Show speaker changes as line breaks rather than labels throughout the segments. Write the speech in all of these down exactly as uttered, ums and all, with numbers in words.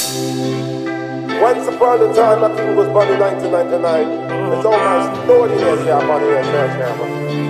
Once upon a time, I think it was born in nineteen ninety-nine. It's almost thirty years here, born in church here.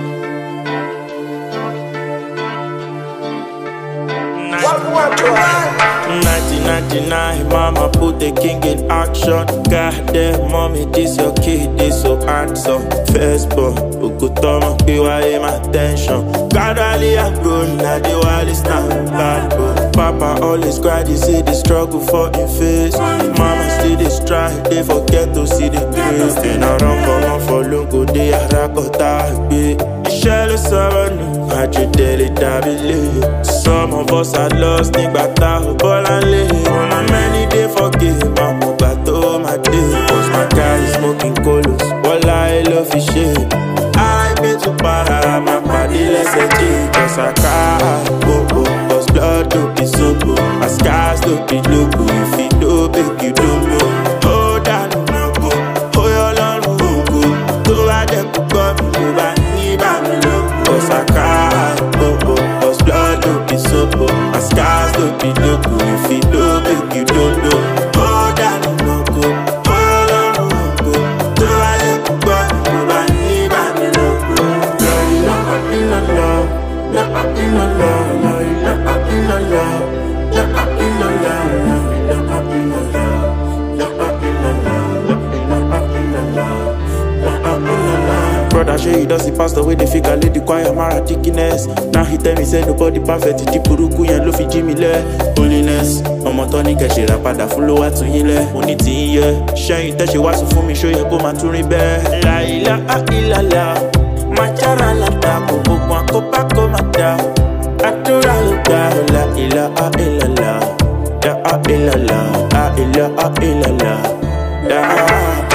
nineteen ninety-nine, mama put the king in action. Goddamn, mommy, this your kid, this so handsome. Firstborn, Ukutoma, P Y A my attention. Gradually I grow, now the world is not bad, bro. Papa always cried, you see the struggle for him face. Mama still they strive, they forget to see the grace. Then I run for one for logo, they are rakota, babe. Shell is seven, I just tell it, I believe. Some of us are lost, nigga, ta, ball and live. On a many day forgive, I'm about to my day. Cause my guy is smoking colos, while I love his shit. I been to para, my body let's say G. Cause I can't go, go. Cause blood don't be so good. My scars don't be local. If you do big, you don't know. Oh, that no go. Oh, your long no go. Do I get to come, go back, need back, look. Cause I can't go, go. Cause blood don't be so good. My scars don't be local. If you do big, you don't know. Oh, that no go. Oh, your long no go. Do I get to come, go back, need back, look. Girl, you know I'm in a love. Yeah, I'm in a love. Yeah, I'm in a love. Yeah, I'm in a love. Yeah, I'm in a love. Yeah, I'm in a love. Yeah, I'm in a love. Yeah, I'm in a love. Brother, show you does the pastor with the figure, lay the choir, Mara dickiness. Now he tell me, say nobody perfect. The Puruku and Luffy Jimmy Le. Holiness. I'm a Tony Cash, Rapada, follow what to Hile. Only tea, yeah. Share you touch your was for me, show you go my to rebel. La ila, ila, la. Machara la da, kubu kwa kopa komata. Atura luka, la ila, ila, la. Da ila, la. A ila, ila, la. Da